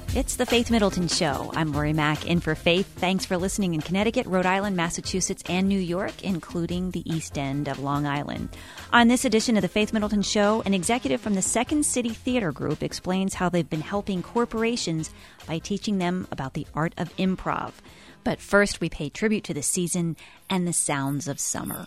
It's the Faith Middleton Show. I'm Lori Mack, in for Faith. Thanks for listening in Connecticut, Rhode Island, Massachusetts, and New York, including the East End of Long Island. On this edition of the Faith Middleton Show, an executive from the Second City Theater Group explains how they've been helping corporations by teaching them about the art of improv. But first, we pay tribute to the season and the sounds of summer.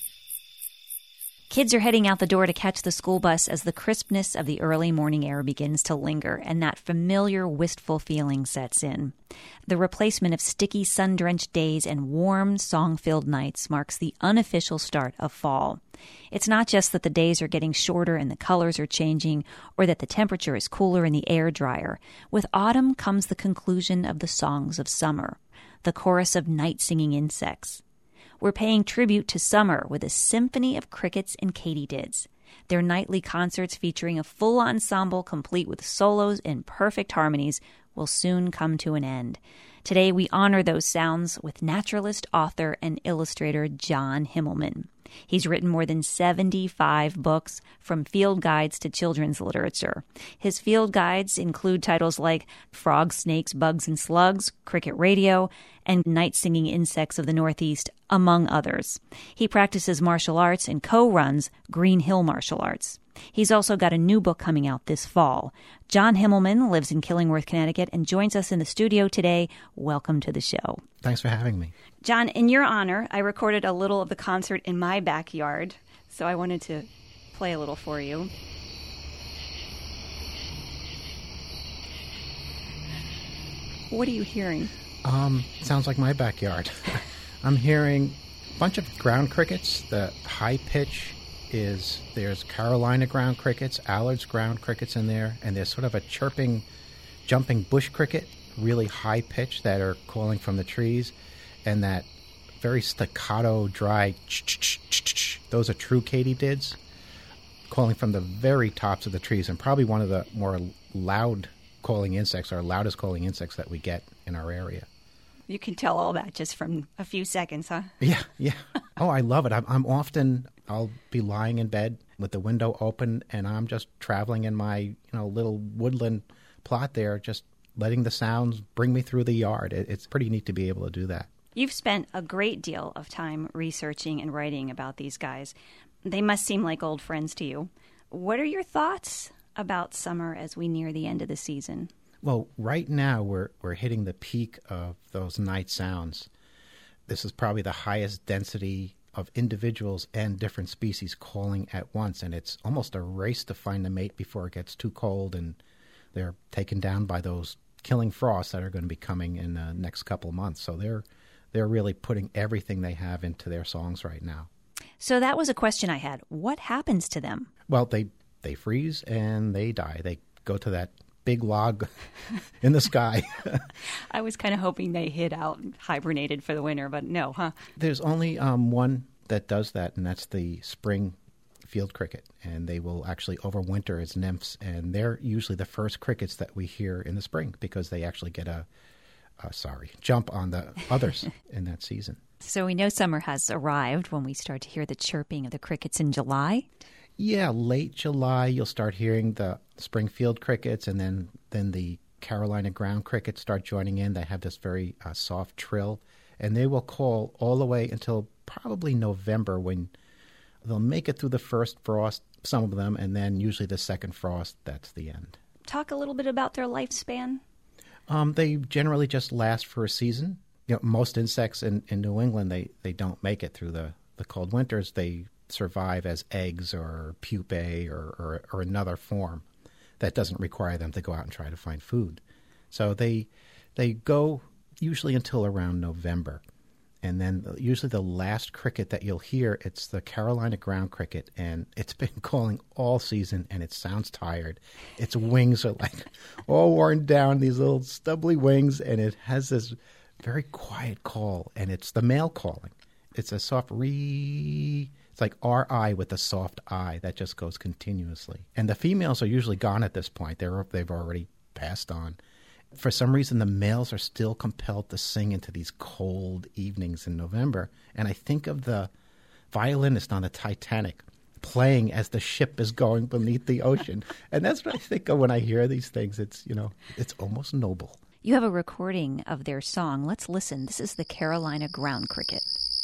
Kids are heading out the door to catch the school bus as the crispness of the early morning air begins to linger and that familiar wistful feeling sets in. The replacement of sticky, sun-drenched days and warm, song-filled nights marks the unofficial start of fall. It's not just that the days are getting shorter and the colors are changing, or that the temperature is cooler and the air drier. With autumn comes the conclusion of the songs of summer, the chorus of night-singing insects. We're paying tribute to summer with a symphony of crickets and katydids. Their nightly concerts featuring a full ensemble complete with solos and perfect harmonies will soon come to an end. Today we honor those sounds with naturalist, author, and illustrator John Himmelman. He's written more than 75 books, from field guides to children's literature. His field guides include titles like Frogs, Snakes, Bugs, and Slugs, Cricket Radio, and Night-Singing Insects of the Northeast, among others. He practices martial arts and co-runs Green Hill Martial Arts. He's also got a new book coming out this fall. John Himmelman lives in Killingworth, Connecticut, and joins us in the studio today. Welcome to the show. Thanks for having me. John, in your honor, I recorded a little of the concert in my backyard, so I wanted to play a little for you. What are you hearing? Sounds like my backyard. I'm hearing a bunch of ground crickets. The high pitch there's Carolina ground crickets, Allard's ground crickets in there, and there's sort of a chirping, jumping bush cricket, really high pitch, that are calling from the trees, and that very staccato, dry ch-ch-ch-ch-ch. Those are true katydids calling from the very tops of the trees, and probably one of the more loud calling insects, or loudest calling insects that we get in our area. You can tell all that just from a few seconds, huh? Yeah. Oh, I love it. I'll be lying in bed with the window open, and I'm just traveling in my little woodland plot there, just letting the sounds bring me through the yard. It's pretty neat to be able to do that. You've spent a great deal of time researching and writing about these guys. They must seem like old friends to you. What are your thoughts about summer as we near the end of the season? Well, right now we're hitting the peak of those night sounds. This is probably the highest density of individuals and different species calling at once, and it's almost a race to find a mate before it gets too cold and they're taken down by those killing frosts that are going to be coming in the next couple of months. So they're really putting everything they have into their songs right now. So that was a question I had. What happens to them? Well, they freeze and they die. They go to that big log in the sky. I was kind of hoping they hid out and hibernated for the winter, but no, huh? There's only one that does that, and that's the spring field cricket, and they will actually overwinter as nymphs, and they're usually the first crickets that we hear in the spring because they actually get a jump on the others in that season. So we know summer has arrived when we start to hear the chirping of the crickets in July? Yeah, late July you'll start hearing the Springfield crickets, and then the Carolina ground crickets start joining in. They have this very soft trill, and they will call all the way until probably November, when they'll make it through the first frost, some of them, and then usually the second frost, that's the end. Talk a little bit about their lifespan. They generally just last for a season. Most insects in New England, they don't make it through the cold winters. They survive as eggs or pupae or another form that doesn't require them to go out and try to find food. So they go usually until around November. And then usually the last cricket that you'll hear, it's the Carolina ground cricket, and it's been calling all season, and it sounds tired. Its wings are like all worn down, these little stubbly wings, and it has this very quiet call, and it's the male calling. It's a soft ree. It's like R-I with a soft I that just goes continuously. And the females are usually gone at this point. They've already passed on. For some reason, the males are still compelled to sing into these cold evenings in November. And I think of the violinist on the Titanic playing as the ship is going beneath the ocean. And that's what I think of when I hear these things. It's, it's almost noble. You have a recording of their song. Let's listen. This is the Carolina ground cricket.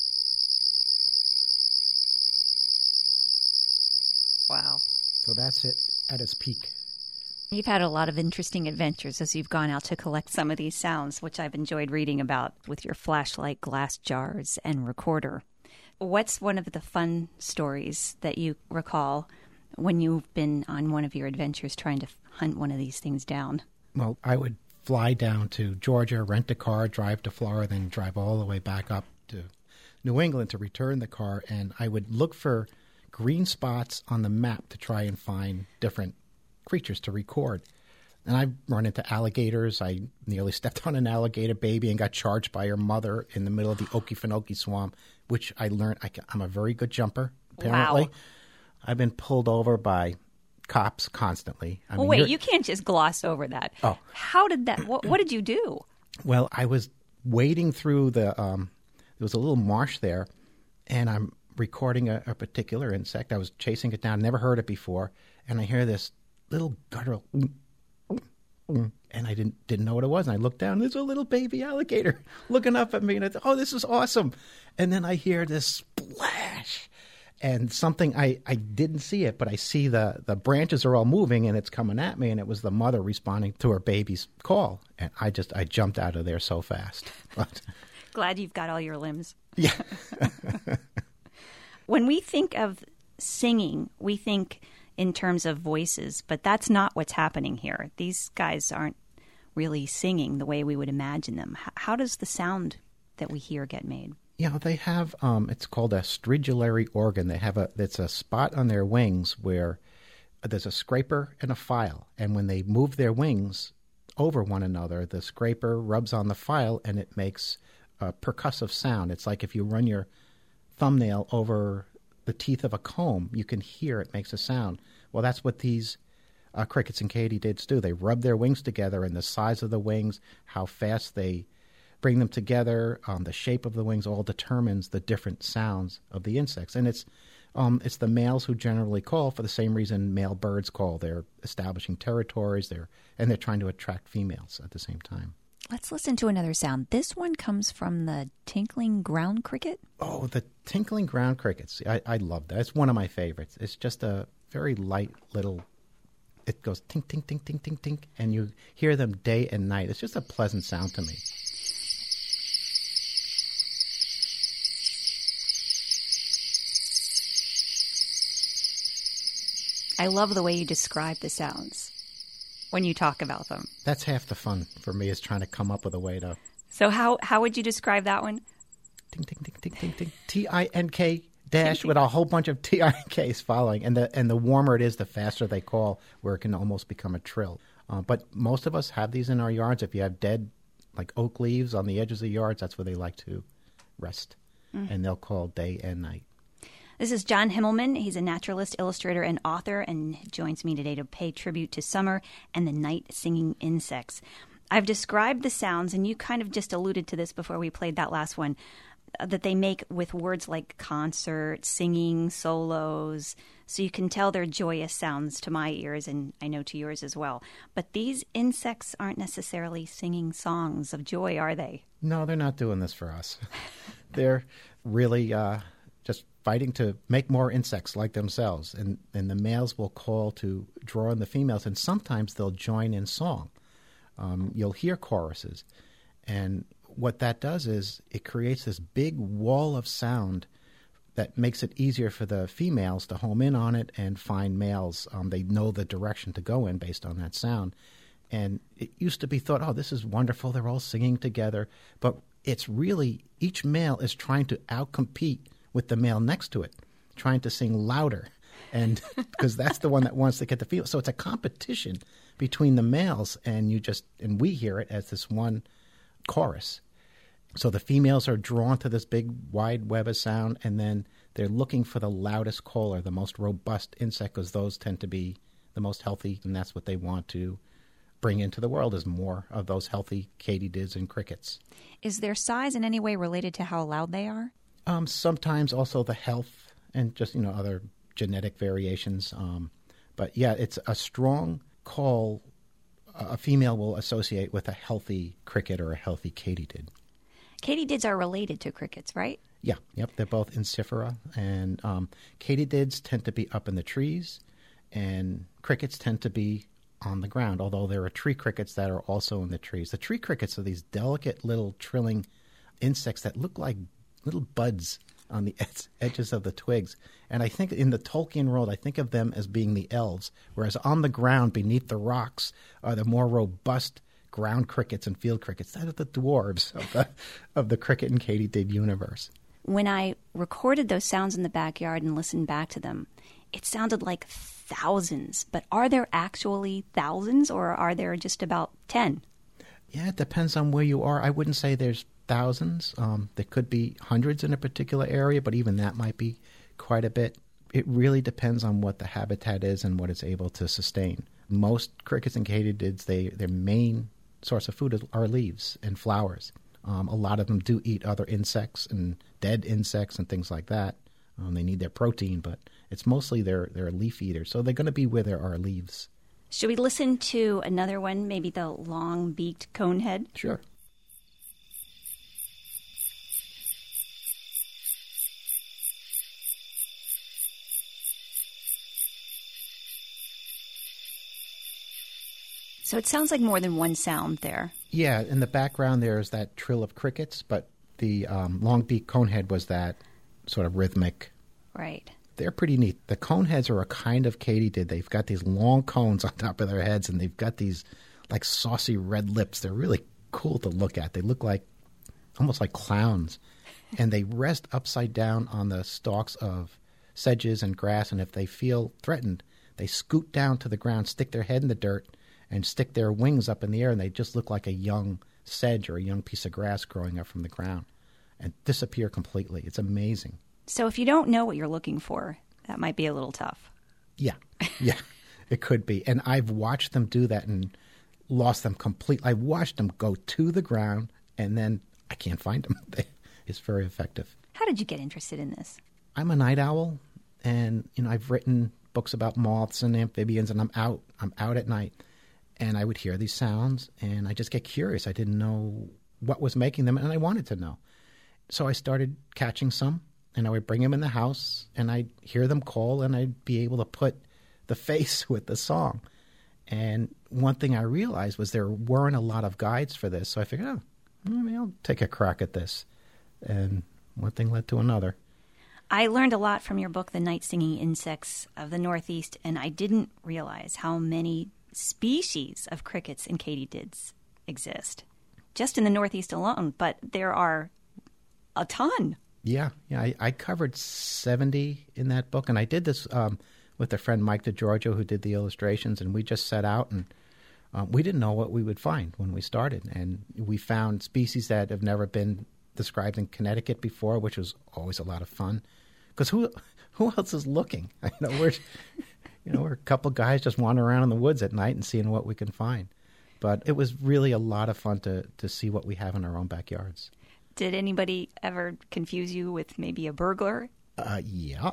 Wow. So that's it at its peak. You've had a lot of interesting adventures as you've gone out to collect some of these sounds, which I've enjoyed reading about with your flashlight, glass jars, and recorder. What's one of the fun stories that you recall when you've been on one of your adventures trying to hunt one of these things down? Well, I would fly down to Georgia, rent a car, drive to Florida, then drive all the way back up to New England to return the car, and I would look for green spots on the map to try and find different creatures to record. And I've run into alligators. I nearly stepped on an alligator baby and got charged by her mother in the middle of the Okefenokee swamp, which I learned I'm a very good jumper, apparently. Wow. I've been pulled over by cops constantly. Wait, you can't just gloss over that. Oh. How did that, what did you do? Well, I was wading through there was a little marsh there, and I'm recording a particular insect. I was chasing it down, never heard it before, and I hear this little guttural, and I didn't know what it was. And I looked down, and there's a little baby alligator looking up at me, and I thought, oh, this is awesome. And then I hear this splash, and something, I didn't see it, but I see the branches are all moving, and it's coming at me, and it was the mother responding to her baby's call. And I jumped out of there so fast. But, glad you've got all your limbs. Yeah. When we think of singing, we think in terms of voices, but that's not what's happening here. These guys aren't really singing the way we would imagine them. How does the sound that we hear get made? Yeah, they have, it's called a stridulary organ. It's a spot on their wings where there's a scraper and a file. And when they move their wings over one another, the scraper rubs on the file and it makes a percussive sound. It's like if you run your thumbnail over the teeth of a comb, you can hear it makes a sound. Well, that's what these crickets and katydids do. They rub their wings together, and the size of the wings, how fast they bring them together, the shape of the wings all determines the different sounds of the insects. And it's the males who generally call for the same reason male birds call. They're establishing territories, and they're trying to attract females at the same time. Let's listen to another sound. This one comes from the tinkling ground cricket. Oh, the tinkling ground crickets. I love that. It's one of my favorites. It's just a very light little, it goes tink, tink, tink, tink, tink, tink, and you hear them day and night. It's just a pleasant sound to me. I love the way you describe the sounds when you talk about them. That's half the fun for me, is trying to come up with a way to... So how would you describe that one? Tink, tink, tink, tink, tink, tink. T-I-N-K dash with a whole bunch of T-I-N-Ks following. And the warmer it is, the faster they call, where it can almost become a trill. But most of us have these in our yards. If you have dead, like oak leaves on the edges of the yards, that's where they like to rest. And they'll call day and night. This is John Himmelman. He's a naturalist, illustrator, and author, and joins me today to pay tribute to summer and the night-singing insects. I've described the sounds, and you kind of just alluded to this before we played that last one, that they make with words like concert, singing, solos. So you can tell they're joyous sounds to my ears, and I know to yours as well. But these insects aren't necessarily singing songs of joy, are they? No, they're not doing this for us. They're really just fighting to make more insects like themselves. And the males will call to draw in the females, and sometimes they'll join in song. You'll hear choruses. And what that does is it creates this big wall of sound that makes it easier for the females to home in on it and find males. They know the direction to go in based on that sound. And it used to be thought, oh, this is wonderful. They're all singing together. But it's really, each male is trying to outcompete with the male next to it, trying to sing louder, and because that's the one that wants to get the female. So it's a competition between the males, and we hear it as this one chorus. So the females are drawn to this big wide web of sound, and then they're looking for the loudest caller, the most robust insect, because those tend to be the most healthy, and that's what they want to bring into the world, is more of those healthy katydids and crickets. Is their size in any way related to how loud they are? Sometimes also the health and just, other genetic variations. But yeah, it's a strong call a female will associate with a healthy cricket or a healthy katydid. Katydids are related to crickets, right? Yeah, yep. They're both insifera, and katydids tend to be up in the trees, and crickets tend to be on the ground, although there are tree crickets that are also in the trees. The tree crickets are these delicate little trilling insects that look like little buds on the edges of the twigs. And I think in the Tolkien world, I think of them as being the elves, whereas on the ground beneath the rocks are the more robust ground crickets and field crickets. That are the dwarves of the cricket and katydid universe. When I recorded those sounds in the backyard and listened back to them, it sounded like thousands. But are there actually thousands, or are there just about 10? Yeah, it depends on where you are. I wouldn't say there's thousands. There could be hundreds in a particular area, but even that might be quite a bit. It really depends on what the habitat is and what it's able to sustain. Most crickets and katydids, their main source of food are leaves and flowers. A lot of them do eat other insects and dead insects and things like that. They need their protein, but it's mostly they're leaf eaters. So they're going to be where there are leaves. Should we listen to another one, maybe the long-beaked conehead? Sure. So it sounds like more than one sound there. Yeah, in the background there's that trill of crickets, but the long-beaked conehead was that sort of rhythmic. Right. They're pretty neat. The coneheads are a kind of katydid. They've got these long cones on top of their heads, and they've got these like saucy red lips. They're really cool to look at. They look like almost like clowns, and they rest upside down on the stalks of sedges and grass, and if they feel threatened, they scoot down to the ground, stick their head in the dirt, and stick their wings up in the air, and they just look like a young sedge or a young piece of grass growing up from the ground and disappear completely. It's amazing. So if you don't know what you're looking for, that might be a little tough. Yeah, it could be. And I've watched them do that and lost them completely. I've watched them go to the ground, and then I can't find them. It's very effective. How did you get interested in this? I'm a night owl, and I've written books about moths and amphibians, and I'm out at night. And I would hear these sounds, and I just get curious. I didn't know what was making them, and I wanted to know. So I started catching some, and I would bring them in the house, and I'd hear them call, and I'd be able to put the face with the song. And one thing I realized was there weren't a lot of guides for this, so I figured, maybe I'll take a crack at this. And one thing led to another. I learned a lot from your book, The Night-Singing Insects of the Northeast, and I didn't realize how many species of crickets and katydids exist just in the Northeast alone, but there are a ton. Yeah, I covered 70 in that book, and I did this with a friend, Mike DeGiorgio, who did the illustrations, and we just set out, and we didn't know what we would find when we started, and we found species that have never been described in Connecticut before, which was always a lot of fun, because who else is looking? We're a couple guys just wandering around in the woods at night and seeing what we can find. But it was really a lot of fun to see what we have in our own backyards. Did anybody ever confuse you with maybe a burglar? Yeah.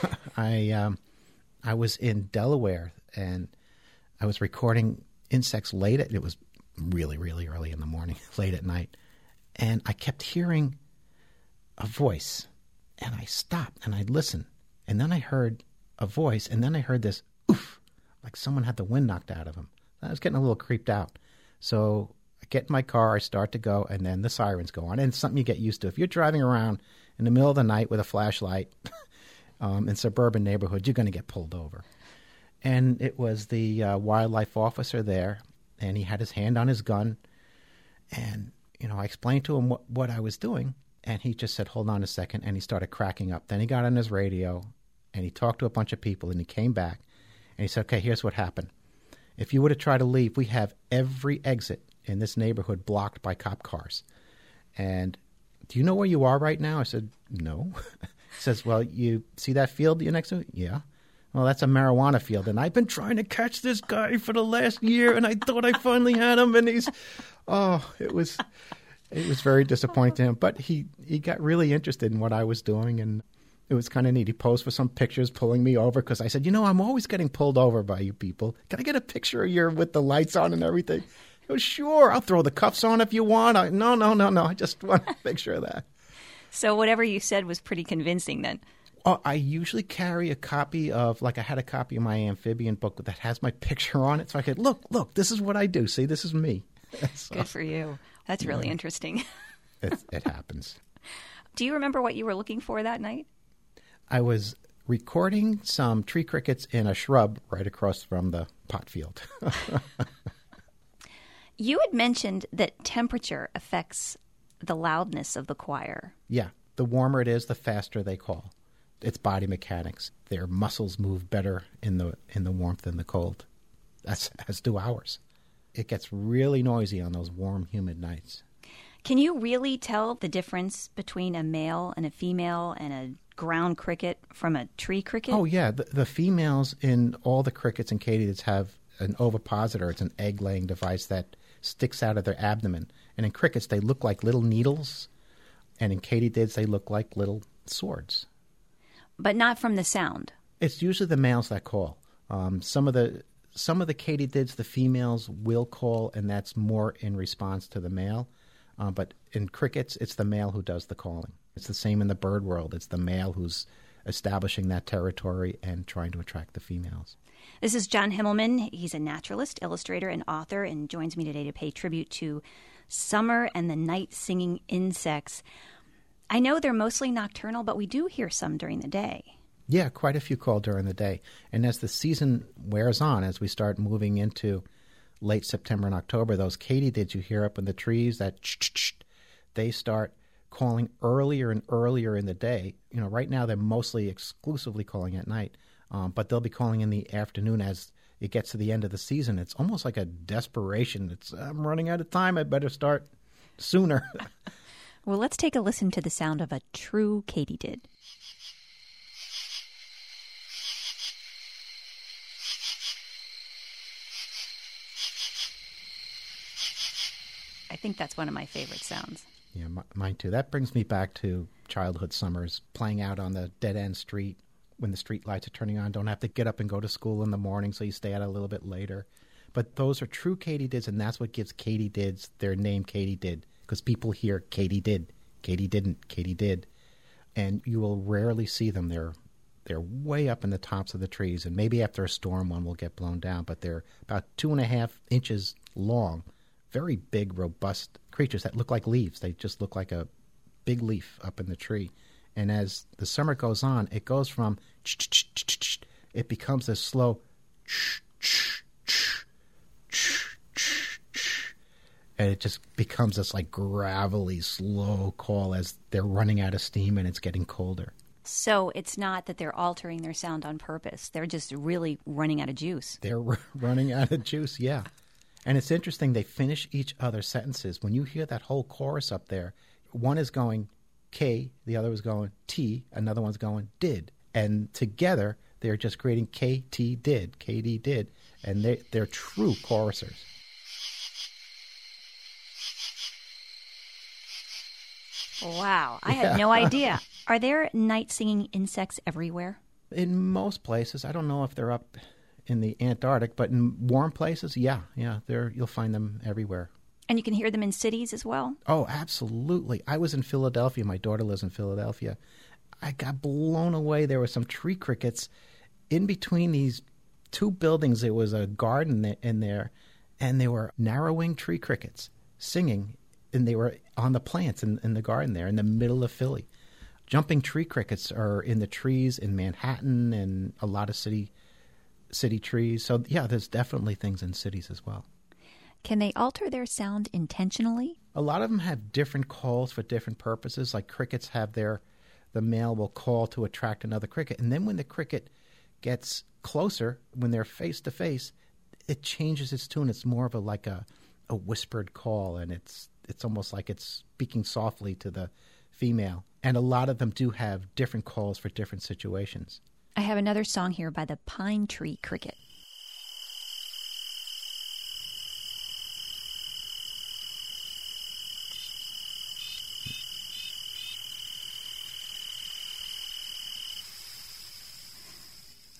I was in Delaware, and I was recording insects it was really, really early in the morning, late at night. And I kept hearing a voice, and I stopped, and I'd listen. And then I heard a voice, and then I heard this oof, like someone had the wind knocked out of them. I was getting a little creeped out. So I get in my car, I start to go, and then the sirens go on. And it's something you get used to. If you're driving around in the middle of the night with a flashlight in suburban neighborhoods, you're going to get pulled over. And it was the wildlife officer there, and he had his hand on his gun. And, I explained to him what I was doing, and he just said, hold on a second, and he started cracking up. Then he got on his radio, and he talked to a bunch of people, and he came back, and he said, okay, here's what happened. If you were to try to leave, we have every exit in this neighborhood blocked by cop cars. And do you know where you are right now? I said, no. He says, well, you see that field you're next to? Yeah. Well, that's a marijuana field, and I've been trying to catch this guy for the last year, and I thought I finally had him, and it was very disappointing to him. But he got really interested in what I was doing, and It was kind of neat. He posed for some pictures, pulling me over because I said, I'm always getting pulled over by you people. Can I get a picture of you with the lights on and everything? He goes, sure, I'll throw the cuffs on if you want. No. I just want a picture of that. So whatever you said was pretty convincing then. Oh, I usually carry a copy of, I had a copy of my amphibian book that has my picture on it. So I could, look, this is what I do. See, this is me. So, good for you. That's really interesting. it happens. Do you remember what you were looking for that night? I was recording some tree crickets in a shrub right across from the pot field. You had mentioned that temperature affects the loudness of the choir. Yeah. The warmer it is, the faster they call. It's body mechanics. Their muscles move better in the warmth than the cold. As do ours. It gets really noisy on those warm, humid nights. Can you really tell the difference between a male and a female and a ground cricket from a tree cricket? Oh, yeah. The females in all the crickets and katydids have an ovipositor. It's an egg-laying device that sticks out of their abdomen. And in crickets, they look like little needles. And in katydids, they look like little swords. But not from the sound. It's usually the males that call. Some of the katydids, the females will call, and that's more in response to the male. But in crickets, it's the male who does the calling. It's the same in the bird world. It's the male who's establishing that territory and trying to attract the females. This is John Himmelman. He's a naturalist, illustrator, and author, and joins me today to pay tribute to summer and the night-singing insects. I know they're mostly nocturnal, but we do hear some during the day. Yeah, quite a few call during the day. And as the season wears on, as we start moving into late September and October, those katydids you hear up in the trees, that they start calling earlier and earlier in the day. Right now they're mostly exclusively calling at night, but they'll be calling in the afternoon as it gets to the end of the season. It's almost like a desperation. I'm running out of time. I better start sooner. Well, let's take a listen to the sound of a true katydid. I think that's one of my favorite sounds. Yeah, mine too. That brings me back to childhood summers, playing out on the dead-end street when the street lights are turning on. Don't have to get up and go to school in the morning, so you stay out a little bit later. But those are true katydids, and that's what gives katydids their name katydid, because people hear katydid, Katy didn't, Katy did. And you will rarely see them. They're way up in the tops of the trees, and maybe after a storm one will get blown down, but they're about 2.5 inches long. Very big, robust creatures that look like leaves. They just look like a big leaf up in the tree. And as the summer goes on, it goes from it becomes a slow and it just becomes this gravelly, slow call as they're running out of steam and it's getting colder. So it's not that they're altering their sound on purpose. They're just really running out of juice. They're running out of juice, yeah. And it's interesting, they finish each other's sentences. When you hear that whole chorus up there, one is going K, the other is going T, another one's going did. And together, they're just creating KT did, KD did. And they're true chorusers. Wow, I had no idea. Are there night-singing insects everywhere? In most places. I don't know if they're up in the Antarctic, but in warm places, yeah, you'll find them everywhere. And you can hear them in cities as well? Oh, absolutely. I was in Philadelphia. My daughter lives in Philadelphia. I got blown away. There were some tree crickets in between these two buildings. There was a garden in there, and there were narrow-winged tree crickets singing, and they were on the plants in the garden there in the middle of Philly. Jumping tree crickets are in the trees in Manhattan and a lot of city trees. So, yeah, there's definitely things in cities as well. Can they alter their sound intentionally? A lot of them have different calls for different purposes. Like crickets have the male will call to attract another cricket. And then when the cricket gets closer, when they're face to face, it changes its tune. It's more of a whispered call, and it's almost like it's speaking softly to the female. And a lot of them do have different calls for different situations. I have another song here by the pine tree cricket.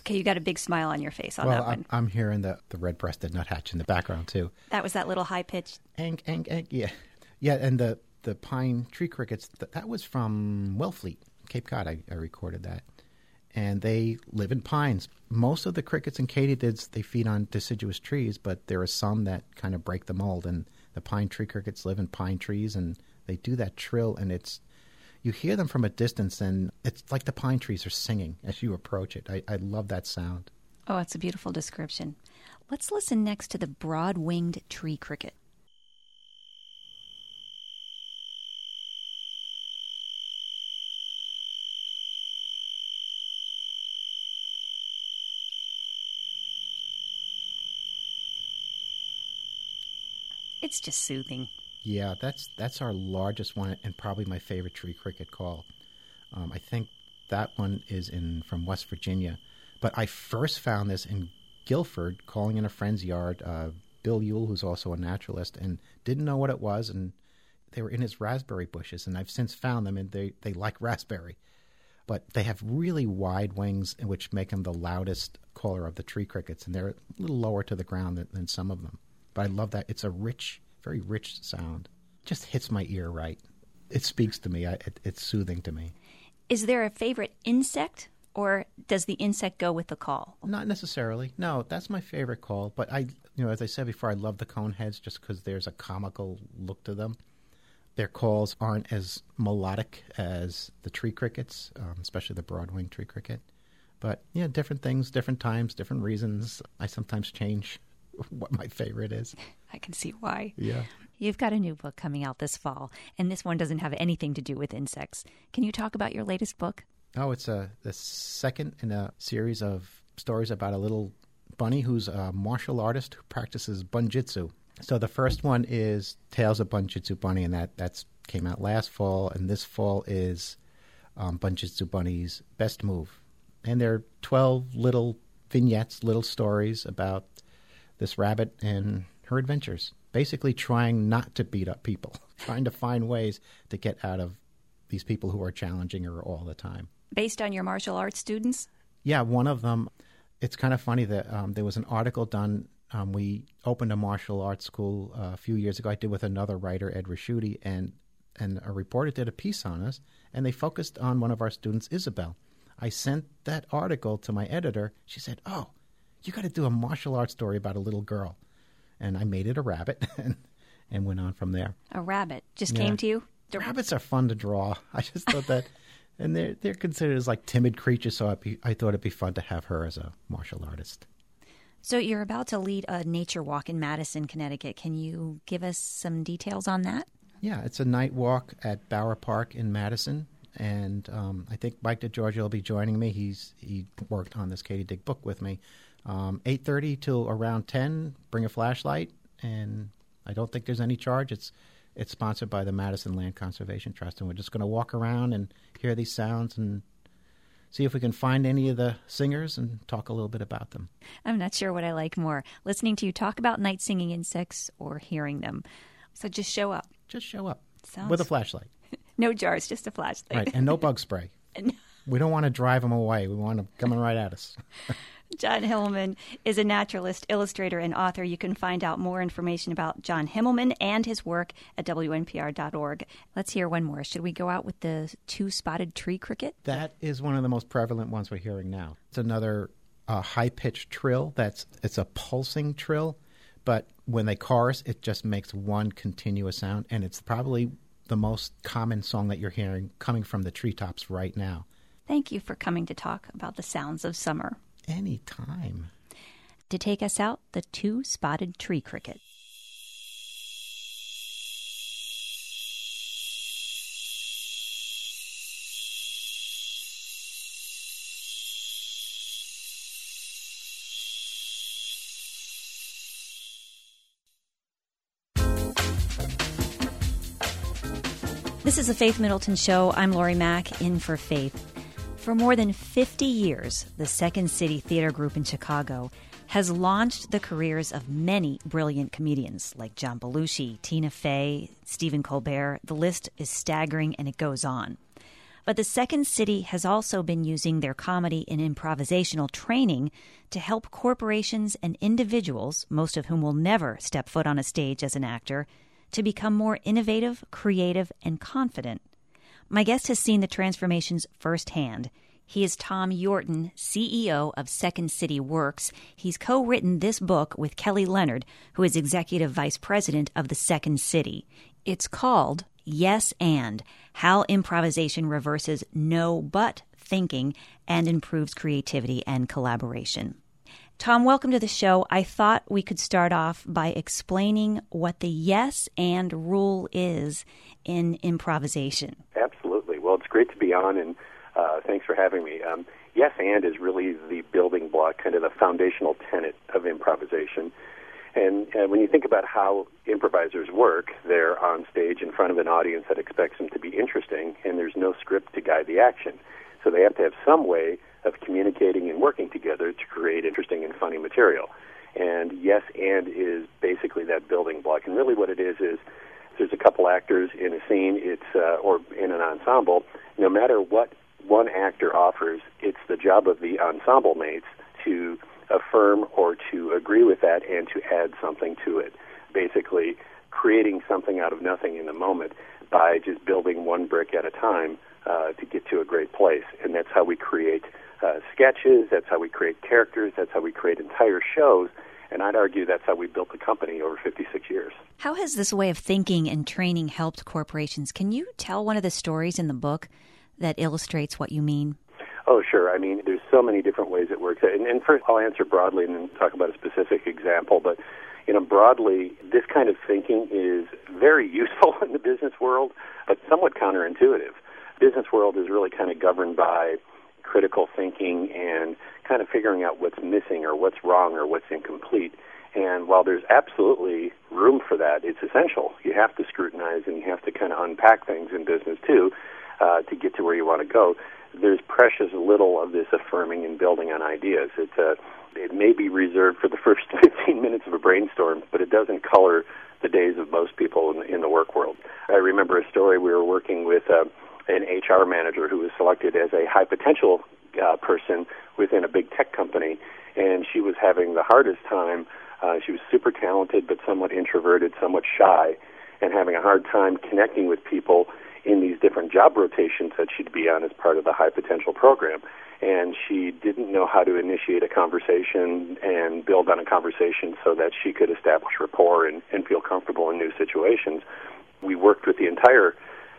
Okay, you got a big smile on your face on that one. I'm hearing the red-breasted nuthatch in the background, too. That was that little high-pitched... Ank, ank, ank, yeah. Yeah, and the pine tree crickets, that was from Wellfleet, Cape Cod. I recorded that. And they live in pines. Most of the crickets and katydids, they feed on deciduous trees, but there are some that kind of break the mold. And the pine tree crickets live in pine trees, and they do that trill, and you hear them from a distance, and it's like the pine trees are singing as you approach it. I love that sound. Oh, it's a beautiful description. Let's listen next to the broad-winged tree cricket. It's just soothing. Yeah, that's our largest one and probably my favorite tree cricket call. I think that one is from West Virginia. But I first found this in Guilford, calling in a friend's yard, Bill Yule, who's also a naturalist, and didn't know what it was, and they were in his raspberry bushes, and I've since found them, and they like raspberry. But they have really wide wings, which make them the loudest caller of the tree crickets, and they're a little lower to the ground than some of them. But I love that. It's a rich, very rich sound. Just hits my ear right. It speaks to me. It's soothing to me. Is there a favorite insect, or does the insect go with the call? Not necessarily. No, that's my favorite call. But as I said before, I love the coneheads just because there's a comical look to them. Their calls aren't as melodic as the tree crickets, especially the broad-winged tree cricket. But yeah, different things, different times, different reasons. I sometimes change what my favorite is. I can see why. Yeah. You've got a new book coming out this fall, and this one doesn't have anything to do with insects. Can you talk about your latest book? Oh, it's the second in a series of stories about a little bunny who's a martial artist who practices bunjitsu. So the first one is Tales of Bunjitsu Bunny, and that's came out last fall, and this fall is Bunjitsu Bunny's Best Move. And there are 12 little vignettes, little stories about this rabbit and her adventures, basically trying not to beat up people, trying to find ways to get out of these people who are challenging her all the time. Based on your martial arts students? Yeah, one of them. It's kind of funny that there was an article done. We opened a martial arts school a few years ago. I did with another writer, Ed Raschuti, and a reporter did a piece on us, and they focused on one of our students, Isabel. I sent that article to my editor. She said, "Oh, you got to do a martial arts story about a little girl." And I made it a rabbit and went on from there. A rabbit just came to you? Rabbits are fun to draw. I just thought that, and they're considered as like timid creatures, so I thought it'd be fun to have her as a martial artist. So you're about to lead a nature walk in Madison, Connecticut. Can you give us some details on that? Yeah, it's a night walk at Bower Park in Madison. And I think Mike DeGiorgio will be joining me. He worked on this Katy book with me. 8:30 till around 10. Bring a flashlight, and I don't think there's any charge. It's sponsored by the Madison Land Conservation Trust, and we're just going to walk around and hear these sounds and see if we can find any of the singers and talk a little bit about them. I'm not sure what I like more, listening to you talk about night singing insects or hearing them. So just show up. Just show up with a flashlight. No jars, just a flashlight. Right, and no bug spray. We don't want to drive them away. We want them coming right at us. John Himmelman is a naturalist, illustrator, and author. You can find out more information about John Himmelman and his work at WNPR.org. Let's hear one more. Should we go out with the two-spotted tree cricket? That is one of the most prevalent ones we're hearing now. It's another high-pitched trill. It's a pulsing trill, but when they chorus, it just makes one continuous sound, and it's probably the most common song that you're hearing coming from the treetops right now. Thank you for coming to talk about the sounds of summer. Anytime. To take us out, the two-spotted tree cricket. This is the Faith Middleton Show. I'm Lori Mack, in for Faith. For more than 50 years, the Second City Theater Group in Chicago has launched the careers of many brilliant comedians like John Belushi, Tina Fey, Stephen Colbert. The list is staggering, and it goes on. But the Second City has also been using their comedy and improvisational training to help corporations and individuals, most of whom will never step foot on a stage as an actor, to become more innovative, creative, and confident. My guest has seen the transformations firsthand. He is Tom Yorton, CEO of Second City Works. He's co-written this book with Kelly Leonard, who is Executive Vice President of the Second City. It's called Yes and: How Improvisation Reverses No But Thinking and Improves Creativity and Collaboration. Tom, welcome to the show. I thought we could start off by explaining what the yes and rule is in improvisation. Absolutely. Well, it's great to be on, and thanks for having me. Yes and is really the building block, kind of the foundational tenet of improvisation. And when you think about how improvisers work, they're on stage in front of an audience that expects them to be interesting, and there's no script to guide the action. So they have to have some way of communicating and working together to create interesting and funny material. And yes and is basically that building block. And really what it is there's a couple actors in a scene, or in an ensemble. No matter what one actor offers, it's the job of the ensemble mates to affirm or to agree with that and to add something to it. Basically, creating something out of nothing in the moment by just building one brick at a time to get to a great place. And that's how we create sketches, that's how we create characters, that's how we create entire shows. And I'd argue that's how we built the company over 56 years. How has this way of thinking and training helped corporations? Can you tell one of the stories in the book that illustrates what you mean? Oh, sure. I mean, there's so many different ways it works. And first, I'll answer broadly and then talk about a specific example. But, broadly, this kind of thinking is very useful in the business world, but somewhat counterintuitive. Business world is really kind of governed by critical thinking and kind of figuring out what's missing or what's wrong or what's incomplete. And while there's absolutely room for that, it's essential. You have to scrutinize and you have to kind of unpack things in business, too, to get to where you want to go. There's precious little of this affirming and building on ideas. It may be reserved for the first 15 minutes of a brainstorm, but it doesn't color the days of most people in the work world. I remember a story. We were working with an HR manager who was selected as a high potential person within a big tech company, and she was having the hardest time. She was super talented, but somewhat introverted, somewhat shy, and having a hard time connecting with people in these different job rotations that she'd be on as part of the high potential program. And she didn't know how to initiate a conversation and build on a conversation so that she could establish rapport and feel comfortable in new situations. We worked with the entire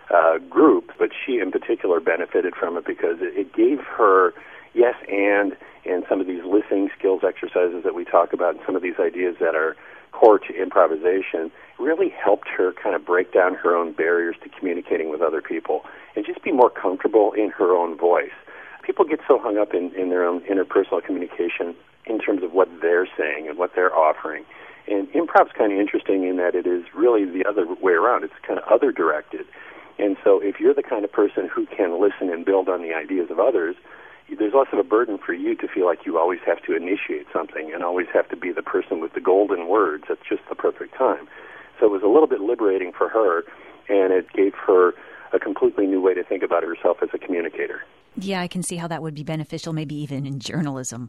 group, but she in particular benefited from it because it gave her yes and some of these listening skills exercises that we talk about and some of these ideas that are core to improvisation really helped her kind of break down her own barriers to communicating with other people and just be more comfortable in her own voice. People get so hung up in their own interpersonal communication in terms of what they're saying and what they're offering. And improv's kind of interesting in that it is really the other way around. It's kind of other-directed. And so if you're the kind of person who can listen and build on the ideas of others, there's less of a burden for you to feel like you always have to initiate something and always have to be the person with the golden words at just the perfect time. So it was a little bit liberating for her, and it gave her a completely new way to think about herself as a communicator. Yeah, I can see how that would be beneficial, maybe even in journalism.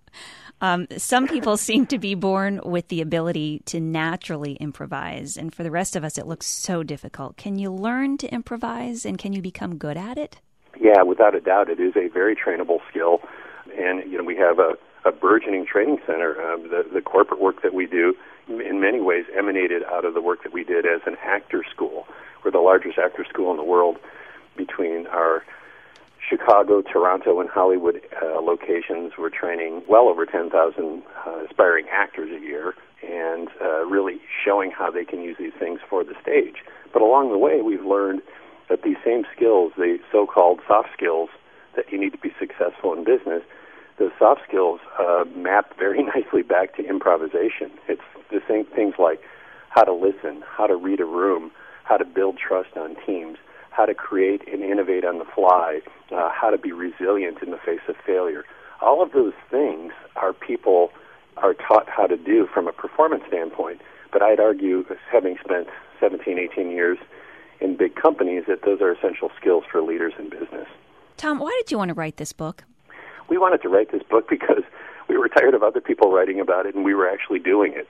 Some people seem to be born with the ability to naturally improvise, and for the rest of us, it looks so difficult. Can you learn to improvise, and can you become good at it? Yeah, without a doubt, it is a very trainable skill, and we have a burgeoning training center. The corporate work that we do, in many ways, emanated out of the work that we did as an actor school. We're the largest actor school in the world. Between our Chicago, Toronto, and Hollywood locations, we're training well over 10,000 aspiring actors a year and really showing how they can use these things for the stage. But along the way, we've learned that these same skills, the so-called soft skills that you need to be successful in business, those soft skills map very nicely back to improvisation. It's the same things like how to listen, how to read a room, how to build trust on teams, how to create and innovate on the fly, how to be resilient in the face of failure. All of those things people are taught how to do from a performance standpoint. But I'd argue, having spent 17, 18 years in big companies, that those are essential skills for leaders in business. Tom, why did you want to write this book? We wanted to write this book because we were tired of other people writing about it, and we were actually doing it.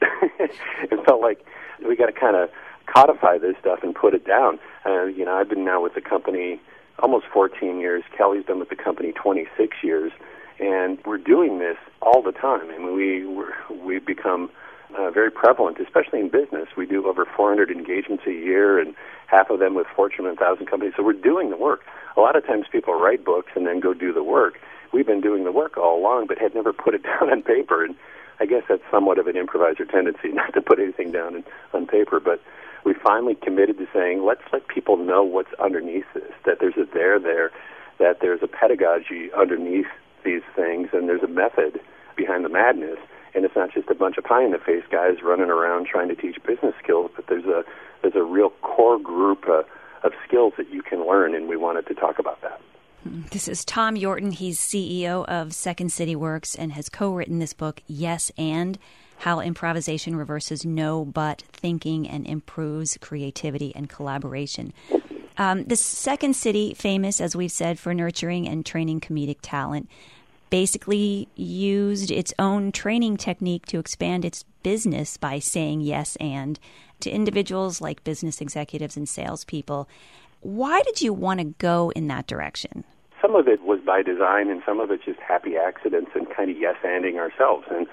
It felt like we got to kind of codify this stuff and put it down. I've been now with the company almost 14 years. Kelly's been with the company 26 years, and we're doing this all the time. I mean, we've become very prevalent, especially in business. We do over 400 engagements a year, and half of them with Fortune 1000 companies. So we're doing the work. A lot of times people write books and then go do the work. We've been doing the work all along, but had never put it down on paper. And I guess that's somewhat of an improviser tendency, not to put anything down on paper. But we finally committed to saying, let's let people know what's underneath this, that there's a there, that there's a pedagogy underneath these things, and there's a method behind the madness. And it's not just a bunch of pie-in-the-face guys running around trying to teach business skills, but there's a real core group of skills that you can learn, and we wanted to talk about that. This is Tom Yorton. He's CEO of Second City Works and has co-written this book, Yes and, How Improvisation Reverses No But Thinking and Improves Creativity and Collaboration. This Second City, famous, as we've said, for nurturing and training comedic talent, basically used its own training technique to expand its business by saying yes and to individuals like business executives and salespeople. Why did you want to go in that direction? Some of it was by design, and some of it's just happy accidents and kind of yes-anding ourselves. And,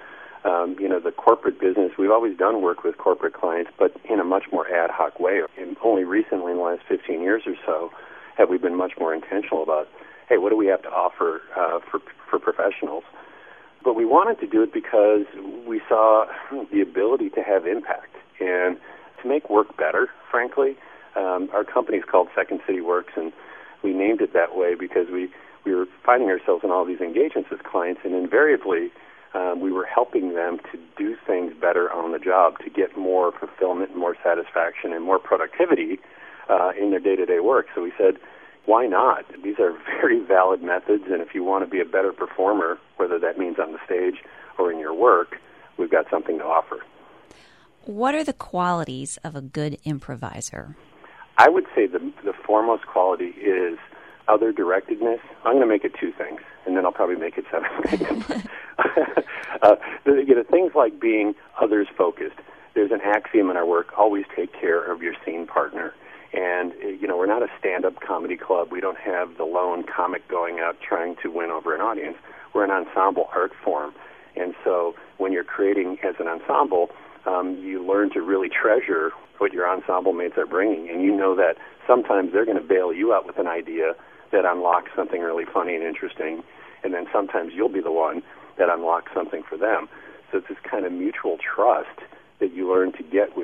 the corporate business, we've always done work with corporate clients, but in a much more ad hoc way. And only recently, in the last 15 years or so, have we been much more intentional about, hey, what do we have to offer for professionals? But we wanted to do it because we saw the ability to have impact and to make work better, frankly. Our company is called Second City Works, and we named it that way because we were finding ourselves in all these engagements with clients, and invariably we were helping them to do things better on the job, to get more fulfillment, more satisfaction, and more productivity in their day-to-day work. So we said, why not? These are very valid methods, and if you want to be a better performer, whether that means on the stage or in your work, we've got something to offer. What are the qualities of a good improviser? I would say the foremost quality is other-directedness. I'm going to make it two things, and then I'll probably make it seven things. Things like being others-focused. There's an axiom in our work, always take care of your scene partner. And, we're not a stand-up comedy club. We don't have the lone comic going out trying to win over an audience. We're an ensemble art form. And so when you're creating as an ensemble, you learn to really treasure what your ensemble mates are bringing. And you know that sometimes they're going to bail you out with an idea that unlocks something really funny and interesting, and then sometimes you'll be the one that unlocks something for them. So it's this kind of mutual trust that you learn to get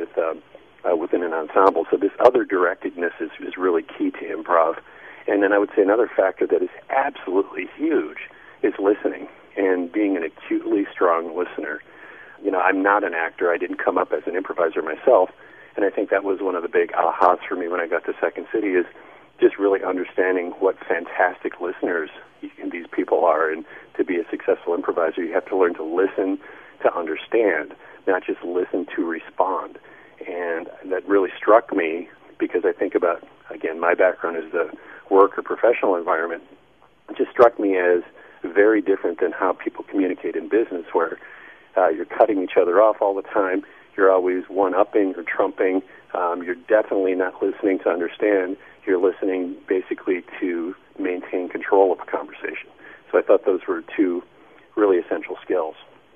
within an ensemble. So this other-directedness is really key to improv. And then I would say another factor that is absolutely huge is listening and being an acutely strong listener. I'm not an actor. I didn't come up as an improviser myself, and I think that was one of the big ahas for me when I got to Second City, is just really understanding what fantastic listeners these people are. And to be a successful improviser, you have to learn to listen to understand, not just listen to respond. And that really struck me because I think about, again, my background is the work or professional environment. It just struck me as very different than how people communicate in business, where you're cutting each other off all the time. You're always one-upping or trumping. You're definitely not listening to understand. You're listening basically to maintain control of a conversation. So I thought those were two really essential skills.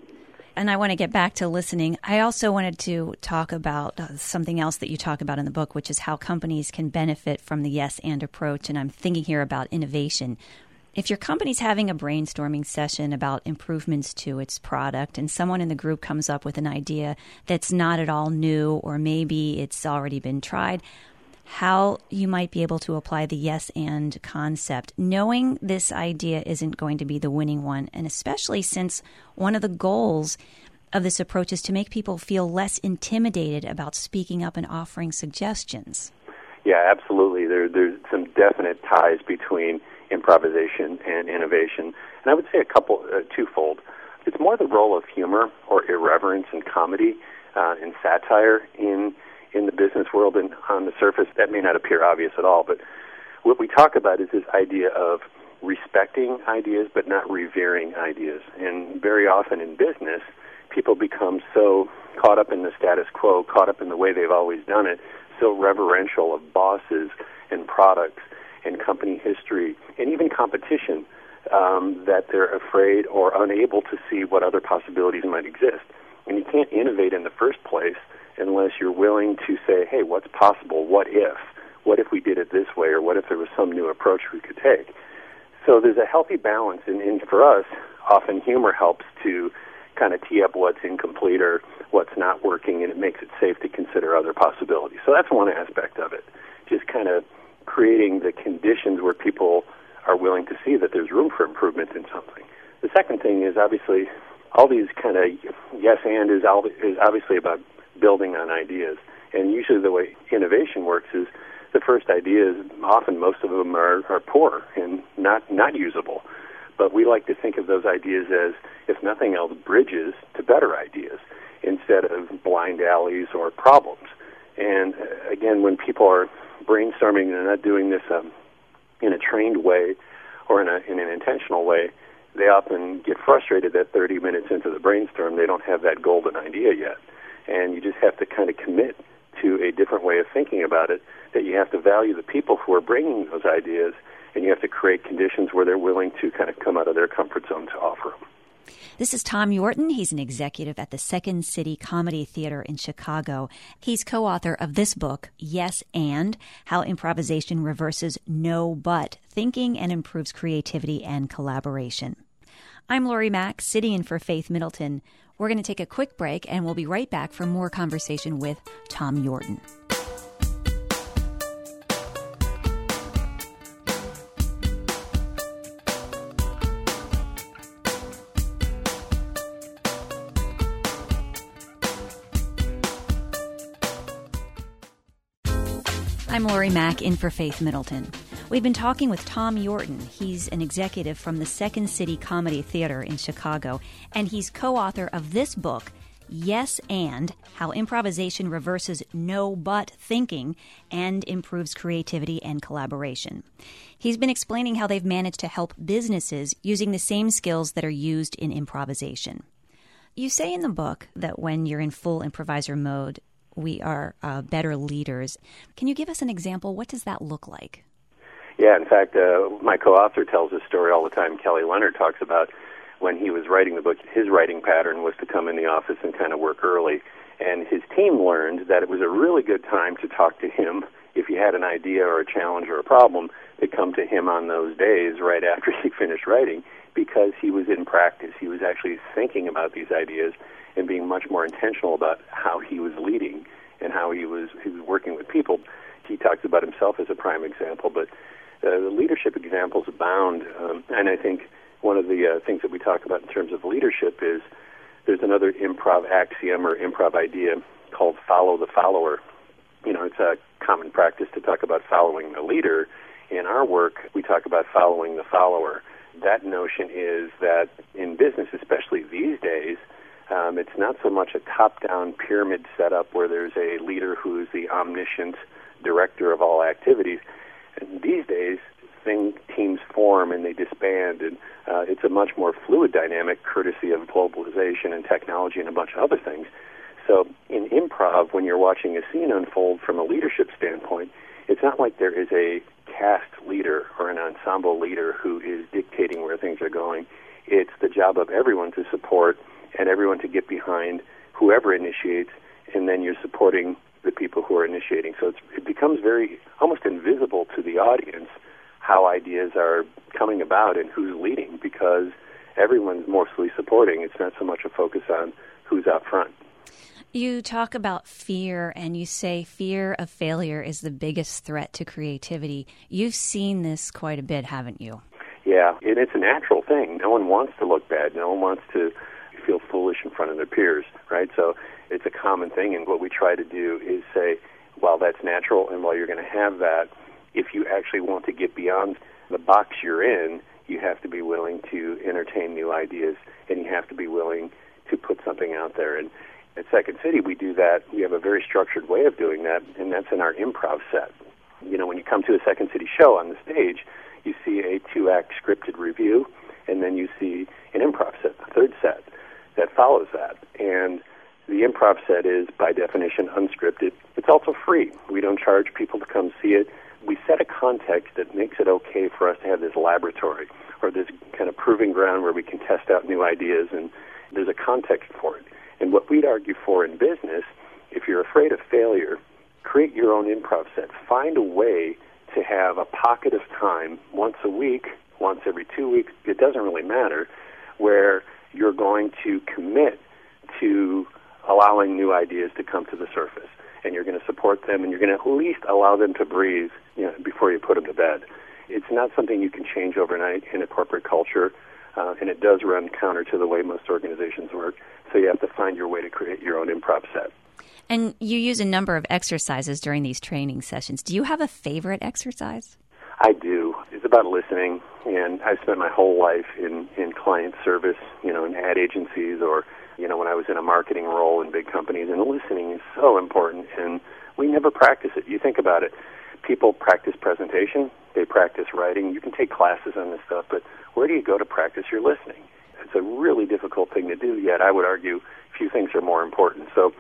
And I want to get back to listening. I also wanted to talk about something else that you talk about in the book, which is how companies can benefit from the yes and approach. And I'm thinking here about innovation. If your company's having a brainstorming session about improvements to its product and someone in the group comes up with an idea that's not at all new, or maybe it's already been tried, how you might be able to apply the yes and concept, knowing this idea isn't going to be the winning one, and especially since one of the goals of this approach is to make people feel less intimidated about speaking up and offering suggestions. Yeah, absolutely. There's some definite ties between improvisation and innovation. And I would say twofold. It's more the role of humor or irreverence in comedy and satire in the business world, and on the surface that may not appear obvious at all. But what we talk about is this idea of respecting ideas but not revering ideas. And very often in business, people become so caught up in the status quo, caught up in the way they've always done it, so reverential of bosses and products and company history and even competition that they're afraid or unable to see what other possibilities might exist. And you can't innovate in the first place unless you're willing to say, hey, what's possible? What if? What if we did it this way? Or what if there was some new approach we could take? So there's a healthy balance, and for us, often humor helps to kind of tee up what's incomplete or what's not working, and it makes it safe to consider other possibilities. So that's one aspect of it, just kind of creating the conditions where people are willing to see that there's room for improvement in something. The second thing is obviously all these kind of yes and is obviously about building on ideas. And usually the way innovation works is the first ideas, often most of them are poor and not usable. But we like to think of those ideas as, if nothing else, bridges to better ideas instead of blind alleys or problems. And again, when people are brainstorming and they're not doing this in a trained way or in an intentional way, they often get frustrated that 30 minutes into the brainstorm they don't have that golden idea yet. And you just have to kind of commit to a different way of thinking about it, that you have to value the people who are bringing those ideas, and you have to create conditions where they're willing to kind of come out of their comfort zone to offer them. This is Tom Yorton. He's an executive at the Second City Comedy Theater in Chicago. He's co-author of this book, Yes and, How Improvisation Reverses No But Thinking and Improves Creativity and Collaboration. I'm Lori Mack, sitting in for Faith Middleton. We're going to take a quick break, and we'll be right back for more conversation with Tom Yorton. I'm Lori Mack, in for Faith Middleton. We've been talking with Tom Yorton. He's an executive from the Second City Comedy Theater in Chicago, and he's co-author of this book, Yes and, How Improvisation Reverses No But Thinking and Improves Creativity and Collaboration. He's been explaining how they've managed to help businesses using the same skills that are used in improvisation. You say in the book that when you're in full improviser mode, we are better leaders. Can you give us an example? What does that look like? Yeah, in fact, my co-author tells this story all the time. Kelly Leonard talks about when he was writing the book, his writing pattern was to come in the office and kind of work early. And his team learned that it was a really good time to talk to him if you had an idea or a challenge or a problem, to come to him on those days right after he finished writing, because he was in practice. He was actually thinking about these ideas and being much more intentional about how he was leading and how he was working with people. He talks about himself as a prime example, but the leadership examples abound. And I think one of the things that we talk about in terms of leadership is there's another improv axiom or improv idea called follow the follower. You know, it's a common practice to talk about following the leader. In our work, we talk about following the follower. That notion is that in business, especially these days, it's not so much a top-down pyramid setup where there's a leader who's the omniscient director of all activities. And these days, teams form and they disband, and it's a much more fluid dynamic courtesy of globalization and technology and a bunch of other things. So in improv, when you're watching a scene unfold from a leadership standpoint, it's not like there is a cast leader or an ensemble leader who is dictating where things are going. It's the job of everyone to support and everyone to get behind whoever initiates, and then you're supporting the people who are initiating. So it becomes very almost invisible to the audience how ideas are coming about and who's leading, because everyone's mostly supporting. It's not so much a focus on who's out front. You talk about fear, and you say fear of failure is the biggest threat to creativity. You've seen this quite a bit, haven't you? Yeah, and it's a natural thing. No one wants to look bad. No one wants to feel foolish in front of their peers, right? So it's a common thing, and what we try to do is say, while that's natural and while you're going to have that, if you actually want to get beyond the box you're in, you have to be willing to entertain new ideas, and you have to be willing to put something out there. And at Second City, we do that. We have a very structured way of doing that, and that's in our improv set. When you come to a Second City show on the stage, you see a 2-act scripted review, and then you see an improv set, the third set, that follows that. And the improv set is, by definition, unscripted. It's also free. We don't charge people to come see it. We set a context that makes it okay for us to have this laboratory or this kind of proving ground where we can test out new ideas, and there's a context for it. And what we'd argue for in business, if you're afraid of failure, create your own improv set. Find a way to have a pocket of time once a week, once every 2 weeks, it doesn't really matter, where you're going to commit to allowing new ideas to come to the surface. And you're going to support them, and you're going to at least allow them to breathe before you put them to bed. It's not something you can change overnight in a corporate culture, and it does run counter to the way most organizations work. So you have to find your way to create your own improv set. And you use a number of exercises during these training sessions. Do you have a favorite exercise? I do. It's about listening, and I've spent my whole life in client service, in ad agencies or, when I was in a marketing role in big companies, and listening is so important, and we never practice it. You think about it. People practice presentation. They practice writing. You can take classes on this stuff, but where do you go to practice your listening? It's a really difficult thing to do, yet I would argue few things are more important. So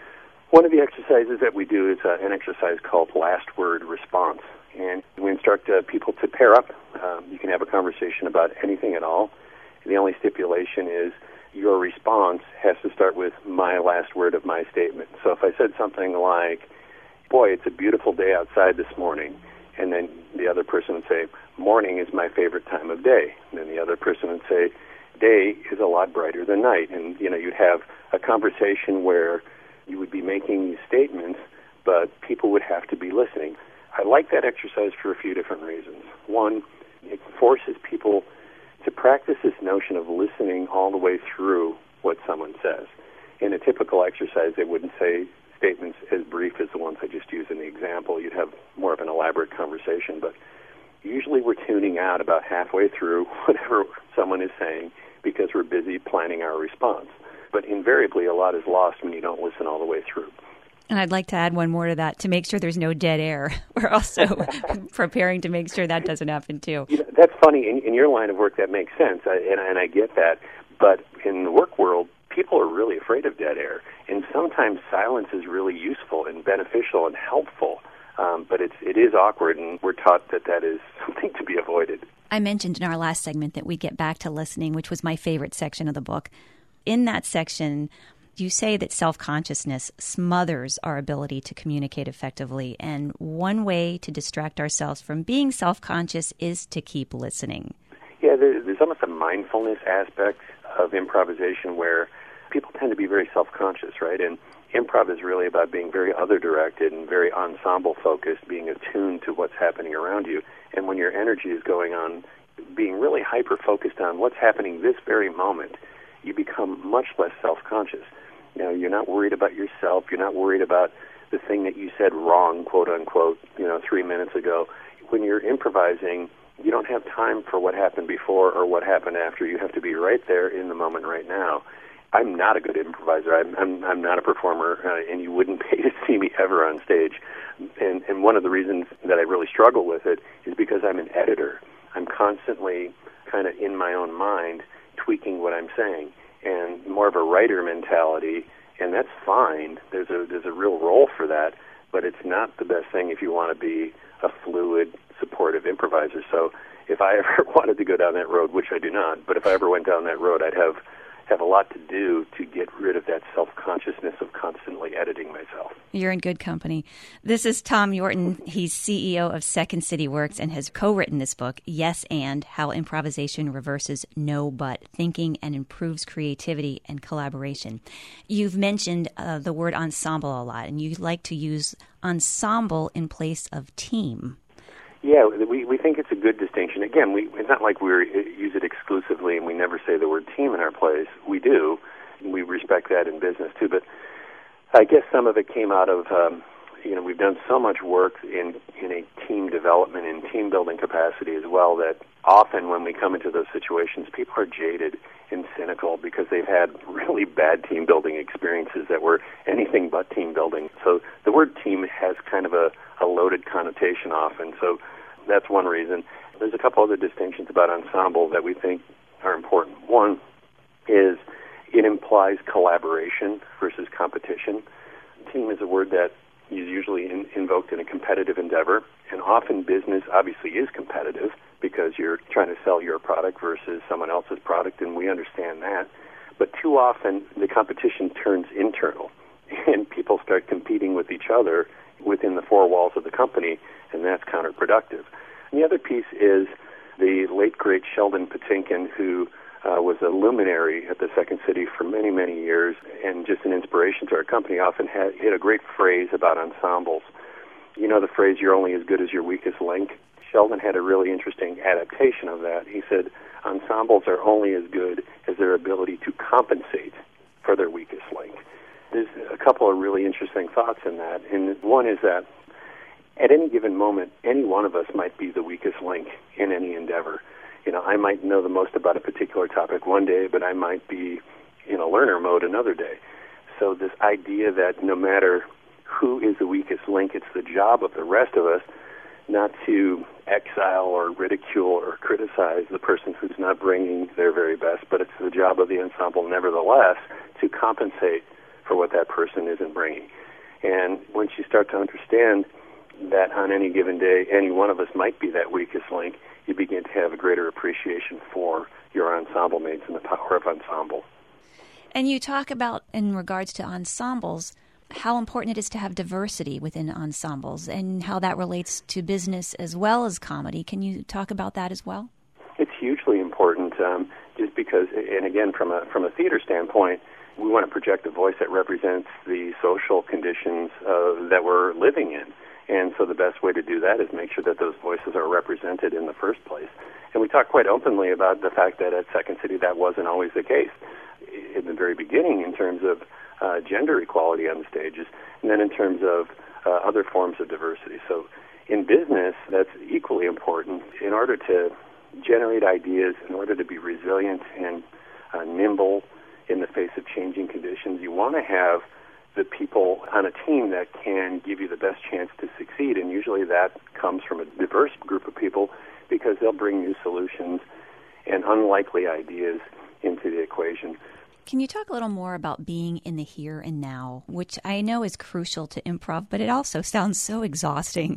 one of the exercises that we do is an exercise called last word response. And we instruct people to pair up. You can have a conversation about anything at all. The only stipulation is your response has to start with my last word of my statement. So if I said something like, boy, it's a beautiful day outside this morning, and then the other person would say, morning is my favorite time of day. And then the other person would say, day is a lot brighter than night. And, you'd have a conversation where you would be making these statements, but people would have to be listening. I like that exercise for a few different reasons. One, it forces people to practice this notion of listening all the way through what someone says. In a typical exercise, they wouldn't say statements as brief as the ones I just used in the example. You'd have more of an elaborate conversation, but usually we're tuning out about halfway through whatever someone is saying because we're busy planning our response. But invariably, a lot is lost when you don't listen all the way through. And I'd like to add one more to that to make sure there's no dead air. We're also preparing to make sure that doesn't happen, too. That's funny. In your line of work, that makes sense, and I get that. But in the work world, people are really afraid of dead air. And sometimes silence is really useful and beneficial and helpful. But it is awkward, and we're taught that is something to be avoided. I mentioned in our last segment that we'd get back to listening, which was my favorite section of the book. In that section, you say that self-consciousness smothers our ability to communicate effectively, and one way to distract ourselves from being self-conscious is to keep listening. Yeah, there's almost a mindfulness aspect of improvisation where people tend to be very self-conscious, right? And improv is really about being very other-directed and very ensemble-focused, being attuned to what's happening around you. And when your energy is going on, being really hyper-focused on what's happening this very moment, you become much less self-conscious. You're not worried about yourself. You're not worried about the thing that you said wrong, quote unquote, 3 minutes ago. When you're improvising, you don't have time for what happened before or what happened after. You have to be right there in the moment right now. I'm not a good improviser. I'm not a performer, and you wouldn't pay to see me ever on stage. And one of the reasons that I really struggle with it is because I'm an editor. I'm constantly kind of in my own mind tweaking what I'm saying, and more of a writer mentality, and that's fine. There's a real role for that, but it's not the best thing if you want to be a fluid, supportive improviser. So if I ever wanted to go down that road, which I do not, but if I ever went down that road, I'd have a lot to do to get rid of that self-consciousness of constantly editing myself. You're in good company. This is Tom Yorton. He's CEO of Second City Works and has co-written this book, Yes and, How Improvisation Reverses No But Thinking and Improves Creativity and Collaboration. You've mentioned the word ensemble a lot, and you like to use ensemble in place of team. Yeah, we think it's a good distinction. Again, it's not like we use it exclusively and we never say the word team in our place. We do. We respect that in business, too. But I guess some of it came out of we've done so much work in a team development and team building capacity as well that often when we come into those situations, people are jaded and cynical because they've had really bad team building experiences that were anything but team building. So the word team has kind of a loaded connotation often. So that's one reason. There's a couple other distinctions about ensemble that we think are important. One is it implies collaboration versus competition. Team is a word that is usually invoked in a competitive endeavor, and often business obviously is competitive because you're trying to sell your product versus someone else's product, and we understand that. But too often the competition turns internal, and people start competing with each other within the four walls of the company, and that's counterproductive. And the other piece is the late, great Sheldon Patinkin, who was a luminary at the Second City for many, many years, and just an inspiration to our company, often had a great phrase about ensembles. You know the phrase, you're only as good as your weakest link? Sheldon had a really interesting adaptation of that. He said, ensembles are only as good as their ability to compensate for their weakest link. There's a couple of really interesting thoughts in that, and one is that at any given moment, any one of us might be the weakest link in any endeavor. I might know the most about a particular topic one day, but I might be in a learner mode another day. So this idea that no matter who is the weakest link, it's the job of the rest of us not to exile or ridicule or criticize the person who's not bringing their very best, but it's the job of the ensemble nevertheless to compensate for what that person isn't bringing. And once you start to understand that on any given day, any one of us might be that weakest link, you begin to have a greater appreciation for your ensemble mates and the power of ensemble. And you talk about, in regards to ensembles, how important it is to have diversity within ensembles and how that relates to business as well as comedy. Can you talk about that as well? It's hugely important, just because, and again, from a theater standpoint, we want to project a voice that represents the social conditions that we're living in. And so the best way to do that is make sure that those voices are represented in the first place. And we talk quite openly about the fact that at Second City that wasn't always the case. In the very beginning, in terms of gender equality on the stages, and then in terms of other forms of diversity. So in business, that's equally important. In order to generate ideas, in order to be resilient and nimble in the face of changing conditions, you want to have the people on a team that can give you the best chance to succeed. And usually that comes from a diverse group of people because they'll bring new solutions and unlikely ideas into the equation. Can you talk a little more about being in the here and now, which I know is crucial to improv, but it also sounds so exhausting.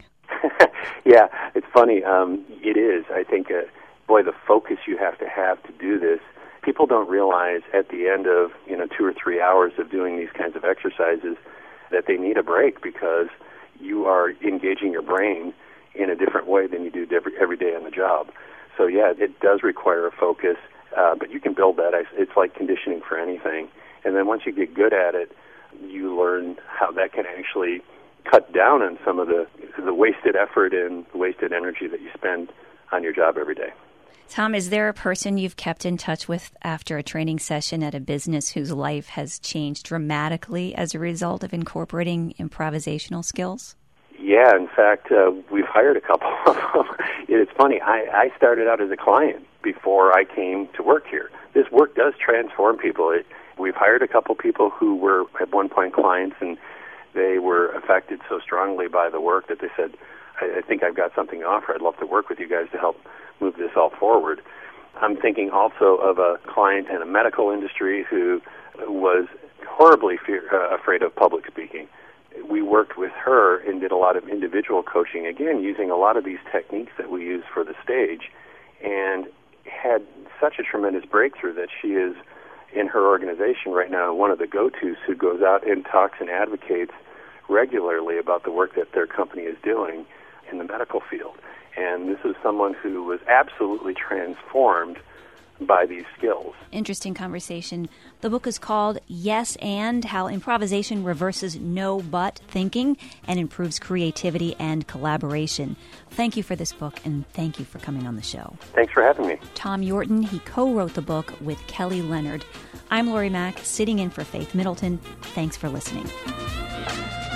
Yeah, it's funny. It is. I think, the focus you have to do this. People don't realize at the end of 2 or 3 hours of doing these kinds of exercises that they need a break because you are engaging your brain in a different way than you do every day on the job. So yeah, it does require a focus, but you can build that. It's like conditioning for anything. And then once you get good at it, you learn how that can actually cut down on some of the wasted effort and wasted energy that you spend on your job every day. Tom, is there a person you've kept in touch with after a training session at a business whose life has changed dramatically as a result of incorporating improvisational skills? Yeah, in fact, we've hired a couple of them. It's funny, I started out as a client before I came to work here. This work does transform people. We've hired a couple people who were at one point clients, and they were affected so strongly by the work that they said, I think I've got something to offer. I'd love to work with you guys to help move this all forward. I'm thinking also of a client in a medical industry who was horribly afraid of public speaking. We worked with her and did a lot of individual coaching, again, using a lot of these techniques that we use for the stage, and had such a tremendous breakthrough that she is, in her organization right now, one of the go-tos who goes out and talks and advocates regularly about the work that their company is doing in the medical field. And this is someone who was absolutely transformed by these skills. Interesting conversation. The book is called Yes and: How Improvisation Reverses No But Thinking and Improves Creativity and Collaboration. Thank you for this book, and thank you for coming on the show. Thanks for having me. Tom Yorton, he co-wrote the book with Kelly Leonard. I'm Lori Mack, sitting in for Faith Middleton. Thanks for listening.